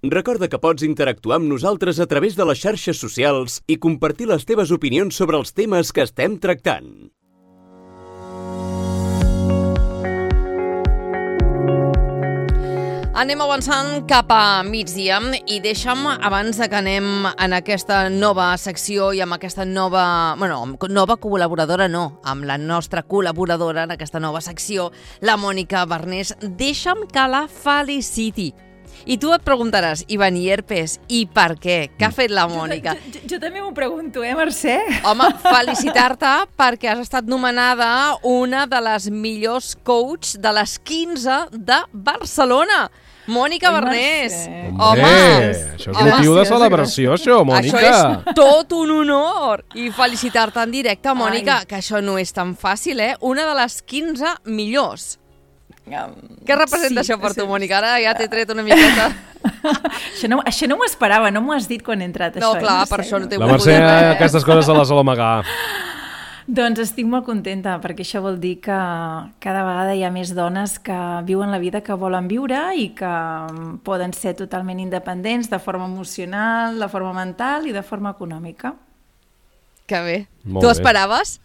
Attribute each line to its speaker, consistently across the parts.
Speaker 1: Recorda que pots interactuar amb nosaltres a través de les xarxes socials i compartir les teves opinions sobre els temes que estem tractant.
Speaker 2: Anem avançant cap a migdia i deixa'm, abans que anem en aquesta nova secció i amb aquesta nova col·laboradora, amb la nostra col·laboradora en aquesta nova secció, la Mònica Barnés, deixa'm que la feliciti. I tu et preguntaràs, Ivani Herpes, i per què? Què ha fet la Mònica?
Speaker 3: Jo també m'ho pregunto, Mercè?
Speaker 2: Home, felicitar-te perquè has estat nomenada una de les millors coach de les 15 de Barcelona. Mònica Barnés.
Speaker 4: Home, això és motiu de celebració, això, Mònica.
Speaker 2: Això és tot un honor. I felicitar-te en directe, Mònica, que això no és tan fàcil, Una de les 15 millors. Què representa això per tu, Mònica? Ara ja t'he tret una miqueta.
Speaker 3: Això no m'ho esperava, no m'ho has dit quan he entrat,
Speaker 2: no,
Speaker 3: això.
Speaker 2: No, clar, per això no t'he
Speaker 4: volgut. La Mercè aquestes coses se les sol amagar.
Speaker 3: Doncs estic molt contenta, perquè això vol dir que cada vegada hi ha més dones que viuen la vida que volen viure i que poden ser totalment independents de forma emocional, de forma mental i de forma econòmica.
Speaker 2: Que bé. Tu esperaves?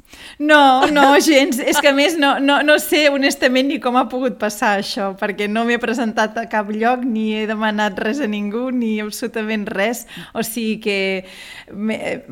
Speaker 3: No, gens. És que a més no sé honestament ni com ha pogut passar això, perquè no m'he presentat a cap lloc, ni he demanat res a ningú, ni absolutament res. O sigui que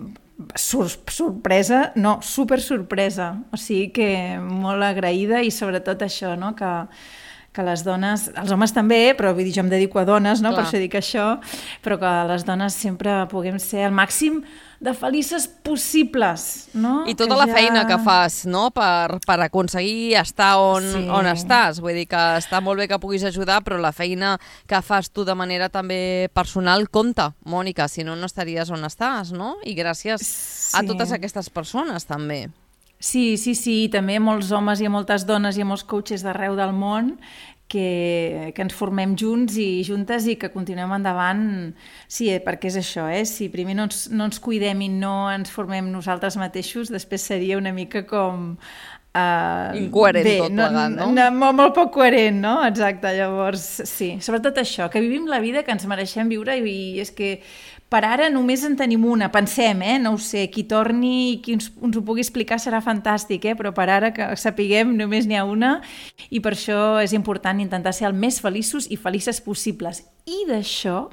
Speaker 3: sorpresa, no, super sorpresa. O sigui que molt agraïda i sobretot això, no?, que les dones, els homes també, però vull dir, jo em dedico a dones, no? Per això dic això, però que les dones sempre puguem ser al màxim de felices possibles, no?
Speaker 2: I tota la feina que fas, no?, per aconseguir estar on estàs. Vull dir que està molt bé que puguis ajudar, però la feina que fas tu de manera també personal compta, Mònica, si no, no estaries on estàs, no? I gràcies a totes aquestes persones, també.
Speaker 3: Sí, també molts homes i moltes dones i molts coaches d'arreu del món que ens formem junts i juntes i que continuem endavant, sí, perquè és això, si primer no ens cuidem i no ens formem nosaltres mateixos, després seria una mica com...
Speaker 2: incoherent tot plegat, no?
Speaker 3: Molt poc coherent, no? Exacte, llavors, sí. Sobretot això, que vivim la vida que ens mereixem viure i és que per ara només en tenim una, pensem, no ho sé, qui torni i qui ens ho pugui explicar serà fantàstic, però per ara que sapiguem només n'hi ha una i per això és important intentar ser el més feliços i felices possibles. I d'això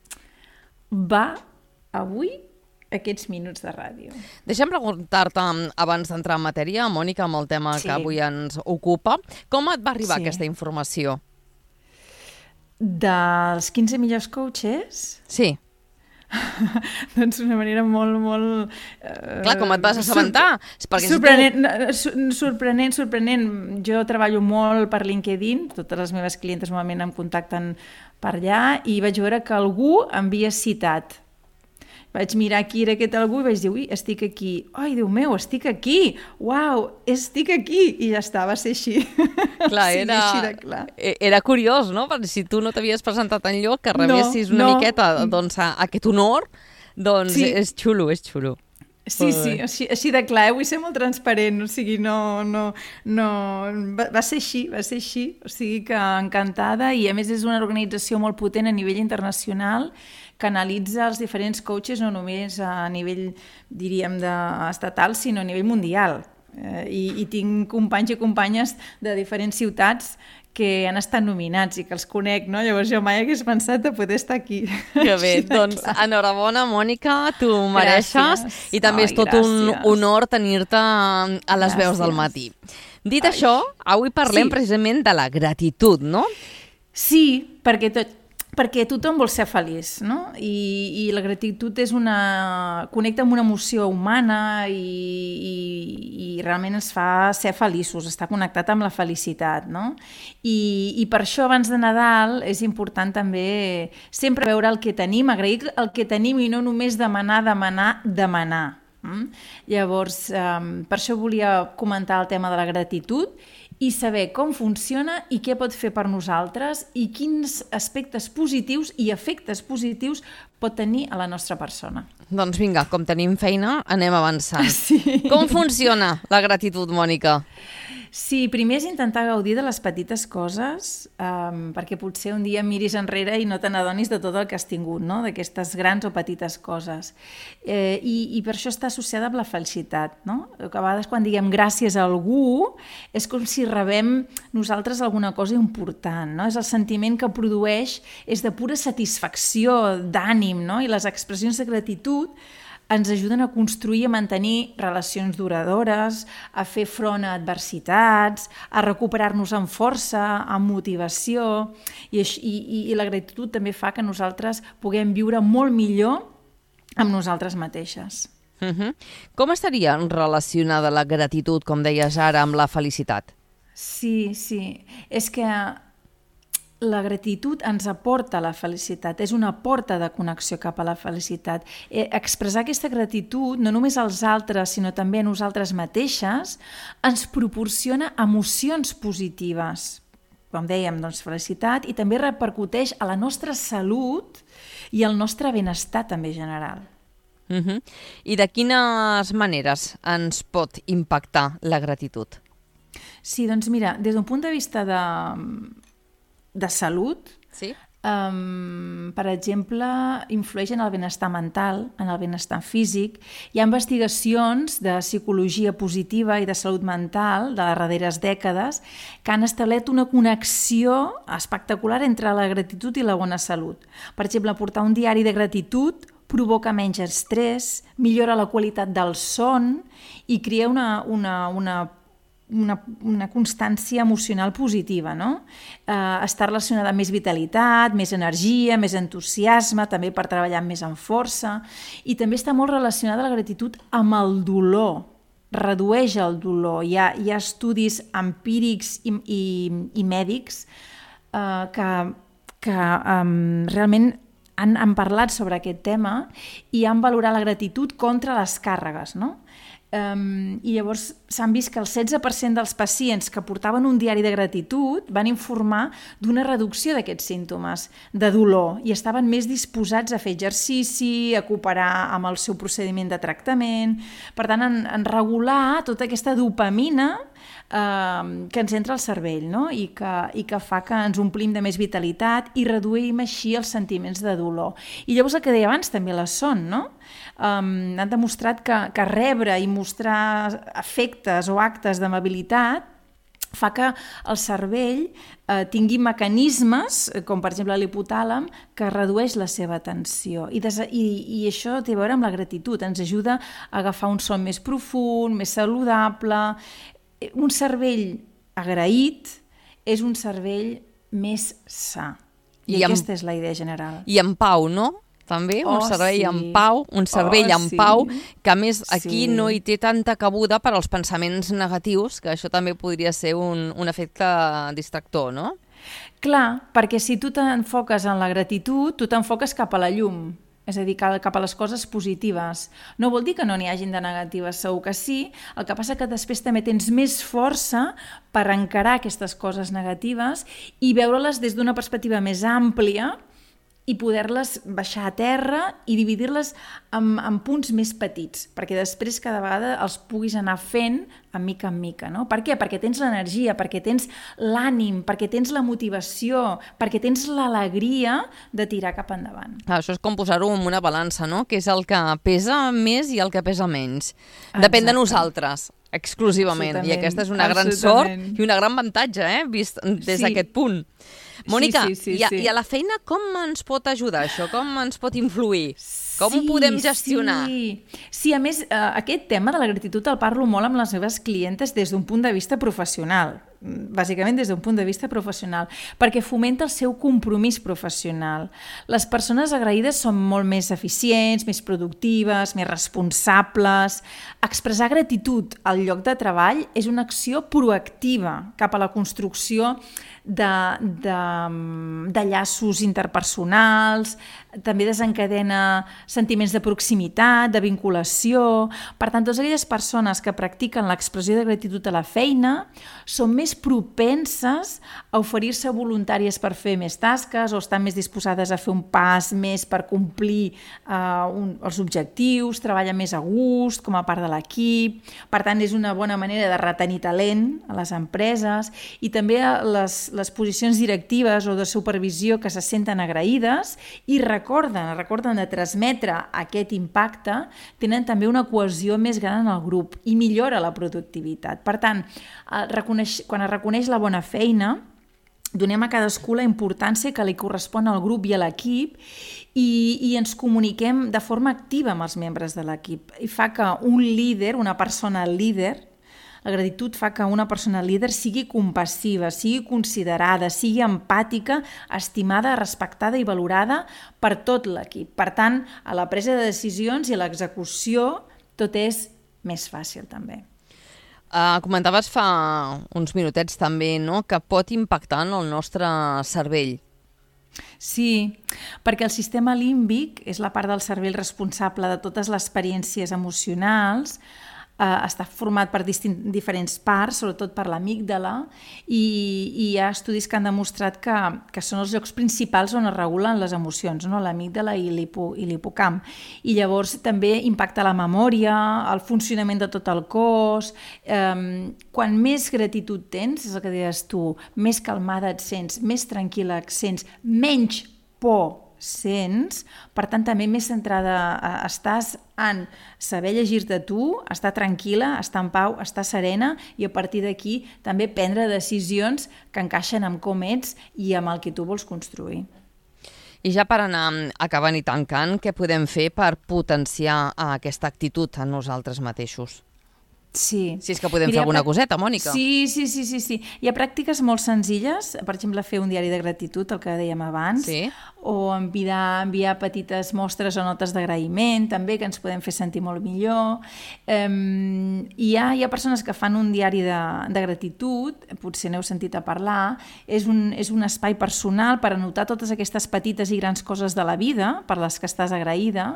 Speaker 3: va avui aquests minuts de ràdio.
Speaker 2: Deixa'm preguntar-te, abans d'entrar en matèria, Mònica, amb el tema que avui ens ocupa, com et va arribar aquesta informació?
Speaker 3: Dels 15 millors coaches?
Speaker 2: Sí.
Speaker 3: Doncs d'una manera molt...
Speaker 2: Clar, com et vas assabentar?
Speaker 3: Sorprenent. Jo treballo molt per LinkedIn, totes les meves clientes normalment em contacten per allà i vaig veure que algú em havia citat. Vaig mirar qui era aquest algú i vaig dir, ui, estic aquí. Ai, Déu meu, estic aquí! Uau, estic aquí! I ja està, va ser així.
Speaker 2: Clar, era curiós, no? Perquè si tu no t'havies presentat enlloc, que rebessis una miqueta aquest honor, doncs és xulo, és xulo.
Speaker 3: Sí, així de clar, vull ser molt transparent, o sigui, no, va ser així, o sigui que encantada, i a més és una organització molt potent a nivell internacional que analitza els diferents coaches no només a nivell, diríem, estatal, sinó a nivell mundial. I tinc companys i companyes de diferents ciutats que han estat nominats i que els conec, no? Llavors jo mai hagués pensat de poder estar aquí.
Speaker 2: Que bé, doncs enhorabona, Mònica, tu ho mereixes i també és tot un honor tenir-te a les veus del matí. Dit això, avui parlem precisament de la gratitud, no?
Speaker 3: Sí, perquè tothom vol ser feliç, no? I la gratitud connecta amb una emoció humana i realment ens fa ser feliços, està connectat amb la felicitat, no? I per això abans de Nadal és important també sempre veure el que tenim, agrair el que tenim i no només demanar. Llavors, per això volia comentar el tema de la gratitud i saber com funciona i què pot fer per nosaltres i quins aspectes positius i efectes positius pot tenir a la nostra persona.
Speaker 2: Doncs vinga, com tenim feina, anem avançant.
Speaker 3: Sí.
Speaker 2: Com funciona la gratitud, Mònica?
Speaker 3: Sí, primer és intentar gaudir de les petites coses, perquè potser un dia miris enrere i no te n'adonis de tot el que has tingut, no? D'aquestes grans o petites coses. I per això està associada amb la felicitat, no? Que a vegades quan diguem gràcies a algú és com si rebem nosaltres alguna cosa important, no? És el sentiment que produeix, és de pura satisfacció, d'ànim, no? I les expressions de gratitud ens ajuden a construir i a mantenir relacions duradores, a fer front a adversitats, a recuperar-nos amb força, amb motivació, i la gratitud també fa que nosaltres puguem viure molt millor amb nosaltres mateixes.
Speaker 2: Com estaria relacionada la gratitud, com deies ara, amb la felicitat?
Speaker 3: Sí, és que la gratitud ens aporta la felicitat, és una porta de connexió cap a la felicitat. Expressar aquesta gratitud, no només als altres, sinó també a nosaltres mateixes, ens proporciona emocions positives. Com dèiem, doncs, felicitat, i també repercuteix a la nostra salut i al nostre benestar també general.
Speaker 2: I de quines maneres ens pot impactar la gratitud?
Speaker 3: Sí, doncs mira, des d'un punt de vista de salut,
Speaker 2: sí?
Speaker 3: Per exemple, influeix en el benestar mental, en el benestar físic. Hi ha investigacions de psicologia positiva i de salut mental de les darreres dècades que han establert una connexió espectacular entre la gratitud i la bona salut. Per exemple, portar un diari de gratitud provoca menys estrès, millora la qualitat del son i crea una constància emocional positiva, no? Està relacionada amb més vitalitat, més energia, més entusiasme, també per treballar més en força, i també està molt relacionada la gratitud amb el dolor, redueix el dolor. Hi ha estudis empírics i mèdics que realment han parlat sobre aquest tema i han valorat la gratitud contra les càrregues, no? I llavors s'han vist que el 16% dels pacients que portaven un diari de gratitud van informar d'una reducció d'aquests símptomes de dolor i estaven més disposats a fer exercici, a cooperar amb el seu procediment de tractament. Per tant, en regular tota aquesta dopamina que ens entra al cervell, no? I que fa que ens omplim de més vitalitat i reduïm així els sentiments de dolor. I llavors el que deia abans també la son, no? Han demostrat que rebre i mostrar afectes o actes d'amabilitat fa que el cervell tingui mecanismes, com per exemple l'hipotàlem, que redueix la seva tensió. I això té a veure amb la gratitud, ens ajuda a agafar un son més profund, més saludable. Un cervell agraït és un cervell més sa. I aquesta és la idea general.
Speaker 2: I en pau, no? També, un cervell en pau, un cervell en pau, que a més aquí no hi té tanta cabuda per als pensaments negatius, que això també podria ser un efecte distractor, no?
Speaker 3: Clar, perquè si tu t'enfoques en la gratitud, tu t'enfoques cap a la llum, és a dir, cap a les coses positives. No vol dir que no n'hi hagin de negatives, segur que sí, el que passa que després també tens més força per encarar aquestes coses negatives i veure-les des d'una perspectiva més àmplia i poder-les baixar a terra i dividir-les en punts més petits, perquè després cada vegada els puguis anar fent en mica, no? Per què? Perquè tens l'energia, perquè tens l'ànim, perquè tens la motivació, perquè tens l'alegria de tirar cap endavant.
Speaker 2: Això és com posar-ho en una balança, no? Que és el que pesa més i el que pesa menys. Depèn de nosaltres, exclusivament. I aquesta és una gran sort i un gran avantatge, vist des d'aquest punt. Mònica, i a la feina com ens pot ajudar això? Com ens pot influir? Com ho podem gestionar?
Speaker 3: Sí, a més, aquest tema de la gratitud el parlo molt amb les meves clientes des d'un punt de vista professional, bàsicament des d'un punt de vista professional, perquè fomenta el seu compromís professional. Les persones agraïdes són molt més eficients, més productives, més responsables. Expressar gratitud al lloc de treball és una acció proactiva cap a la construcció de llaços interpersonals, també desencadena sentiments de proximitat, de vinculació. Per tant, totes aquelles persones que practiquen l'expressió de gratitud a la feina són més propenses a oferir-se voluntàries per fer més tasques o estan més disposades a fer un pas més per complir els objectius, treballen més a gust com a part de l'equip. Per tant, és una bona manera de retenir talent a les empreses i també les posicions directives o de supervisió que se senten agraïdes i recorden de transmetre aquest impacte, tenen també una cohesió més gran en el grup i millora la productivitat. Per tant, quan es reconeix la bona feina, donem a cadascú la importància que li correspon al grup i a l'equip i ens comuniquem de forma activa amb els membres de l'equip. I fa que un líder, una persona líder, la gratitud fa que una persona líder sigui compassiva, sigui considerada, sigui empàtica, estimada, respectada i valorada per tot l'equip. Per tant, a la presa de decisions i a l'execució tot és més fàcil també.
Speaker 2: Comentaves fa uns minutets també, no?, que pot impactar en el nostre cervell.
Speaker 3: Sí, perquè el sistema límbic és la part del cervell responsable de totes les experiències emocionals. Està format per diferents parts, sobretot per l'amígdala, i hi ha estudis que han demostrat que són els llocs principals on es regulen les emocions, no? L'amígdala i l'hipocamp. I llavors també impacta la memòria, el funcionament de tot el cos. Quan més gratitud tens, és el que deies tu, més calmada et sents, més tranquil·la et sents, menys por sents, per tant també més centrada estàs en saber llegir-te tu, estar tranquil·la, estar en pau, estar serena i a partir d'aquí també prendre decisions que encaixen amb com ets i amb el que tu vols construir.
Speaker 2: I ja per anar acabant i tancant, què podem fer per potenciar aquesta actitud en nosaltres mateixos?
Speaker 3: Sí.
Speaker 2: Si és que podem fer alguna coseta, Mònica.
Speaker 3: Sí. Hi ha pràctiques molt senzilles, per exemple, fer un diari de gratitud, el que dèiem abans, o enviar petites mostres o notes d'agraïment, també, que ens podem fer sentir molt millor. Hi ha persones que fan un diari de gratitud, potser n'heu sentit a parlar, és un espai personal per anotar totes aquestes petites i grans coses de la vida per les que estàs agraïda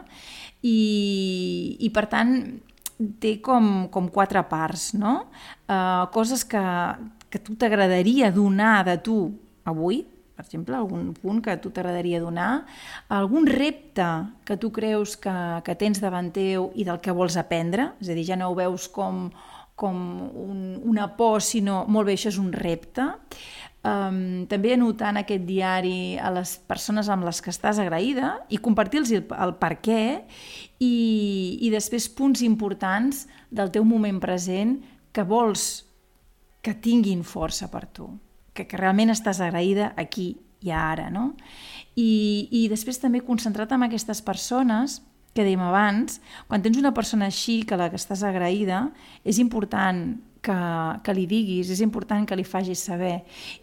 Speaker 3: i per tant, té com 4 parts, no? Coses que tu t'agradaria donar de tu avui, per exemple, algun punt que tu t'agradaria donar, algun repte que tu creus que tens davant teu i del que vols aprendre, és a dir, ja no ho veus com una por, sinó, molt bé, això és un repte. També anotar en aquest diari a les persones amb les que estàs agraïda i compartir-los el per què i després punts importants del teu moment present que vols que tinguin força per tu, que realment estàs agraïda aquí i ara, no? I després també concentrar-te en aquestes persones que dèiem abans, quan tens una persona així que la que estàs agraïda, és important que li diguis, és important que li facis saber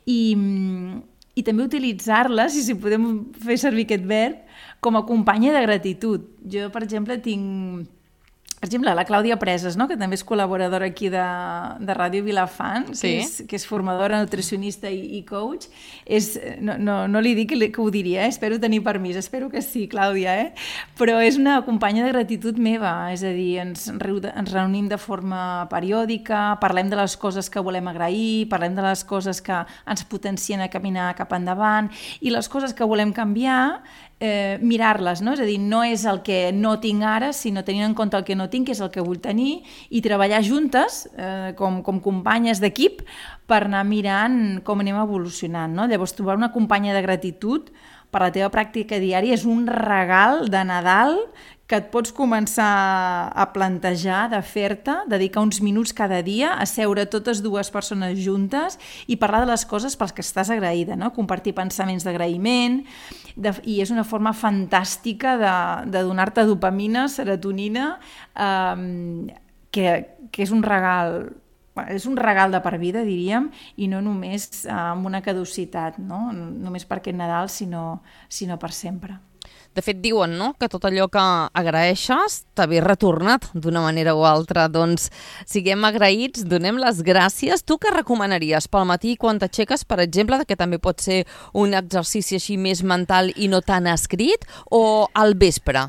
Speaker 3: i també utilitzar-les, i si podem fer servir aquest verb, com a companya de gratitud. Jo, per exemple, tinc la Clàudia Preses, no? Que també és col·laboradora aquí de Ràdio Vilafant, que és formadora, nutricionista i coach. No li dic que ho diria, espero tenir permís, espero que sí, Clàudia, però és una companya de gratitud meva, és a dir, ens reunim de forma periòdica, parlem de les coses que volem agrair, parlem de les coses que ens potencien a caminar cap endavant i les coses que volem canviar, mirar-les, no? És a dir, no és el que no tinc ara, sinó tenint en compte el que no tinc, que és el que vull tenir, i treballar juntes com companyes d'equip per anar mirant com anem evolucionant, no? Llavors, trobar una companya de gratitud per la teva pràctica diària és un regal de Nadal que et pots començar a plantejar, de fer-te, dedicar uns minuts cada dia a seure totes dues persones juntes i parlar de les coses pels que estàs agraïda, no? Compartir pensaments d'agraïment, i és una forma fantàstica de donar-te dopamina, serotonina, que és un regal de per vida, diríem, i no només amb una caducitat, no? Només per aquest Nadal, sinó per sempre.
Speaker 2: De fet, diuen, no?, que tot allò que agraeixes t'havia retornat d'una manera o altra. Doncs siguem agraïts, donem les gràcies. Tu què recomanaries pel matí quan t'aixeques, per exemple, que també pot ser un exercici així més mental i no tan escrit, o al vespre?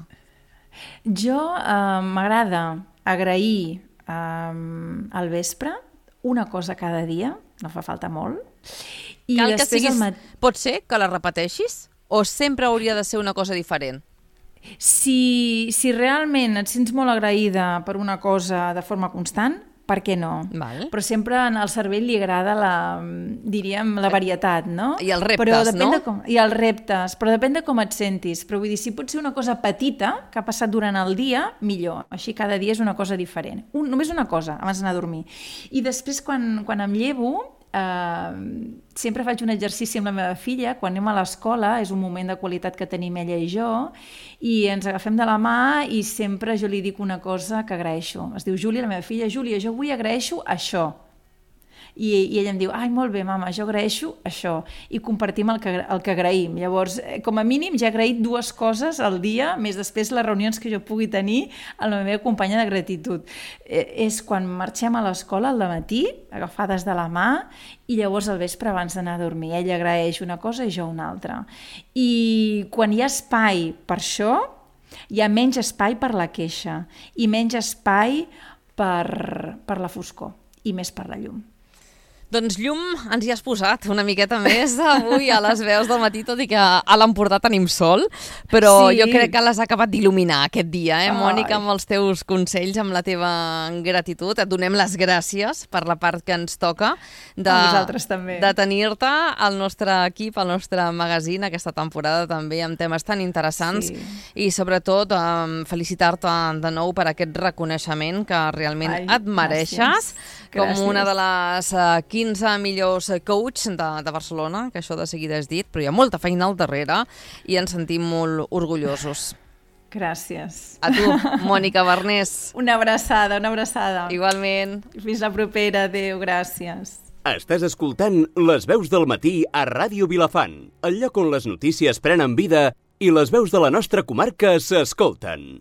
Speaker 3: Jo m'agrada agrair al vespre una cosa cada dia, no fa falta molt. I
Speaker 2: cal que siguis... Pot ser que la repeteixis? O sempre hauria de ser una cosa diferent?
Speaker 3: Si realment et sents molt agraïda per una cosa de forma constant, per què no?
Speaker 2: Val.
Speaker 3: Però sempre al cervell li agrada la varietat, no?
Speaker 2: I els reptes, no?
Speaker 3: I els reptes, però depèn de com et sentis. Però vull dir, si pot ser una cosa petita que ha passat durant el dia, millor. Així cada dia és una cosa diferent. Només una cosa, abans d'anar a dormir. I després, quan em llevo, sempre faig un exercici amb la meva filla. Quan anem a l'escola és un moment de qualitat que tenim ella i jo, i ens agafem de la mà i sempre jo li dic una cosa que agraeixo. Es diu Júlia, la meva filla. Júlia, jo avui agraeixo això. I ella em diu, ai, molt bé, mama, jo agraeixo això. I compartim el que agraïm. Llavors, com a mínim, ja he agraït 2 coses al dia, més després les reunions que jo pugui tenir amb la meva companya de gratitud. És quan marxem a l'escola al matí, agafades de la mà, i llavors al vespre abans d'anar a dormir. Ella agraeix una cosa i jo una altra. I quan hi ha espai per això, hi ha menys espai per la queixa i menys espai per la foscor i més per la llum.
Speaker 2: Doncs llum ens hi has posat una miqueta més avui a les veus del matí, tot i que a l'Empordà tenim sol, però sí, jo crec que l'has acabat d'il·luminar aquest dia, Mònica, amb els teus consells, amb la teva gratitud. Et donem les gràcies per la part que ens toca de tenir-te al nostre equip, al nostre magazine, aquesta temporada també amb temes tan interessants, i sobretot felicitar-te de nou per aquest reconeixement que realment et mereixes, com una de les 15 millors coach de Barcelona, que això de seguida és dit, però hi ha molta feina al darrere i ens sentim molt orgullosos.
Speaker 3: Gràcies.
Speaker 2: A tu, Mònica Barnés.
Speaker 3: Una abraçada, una abraçada.
Speaker 2: Igualment.
Speaker 3: Fins la propera. Adéu, gràcies.
Speaker 1: Estàs escoltant Les veus del matí a Ràdio Vilafant, el lloc on les notícies prenen vida i les veus de la nostra comarca s'escolten.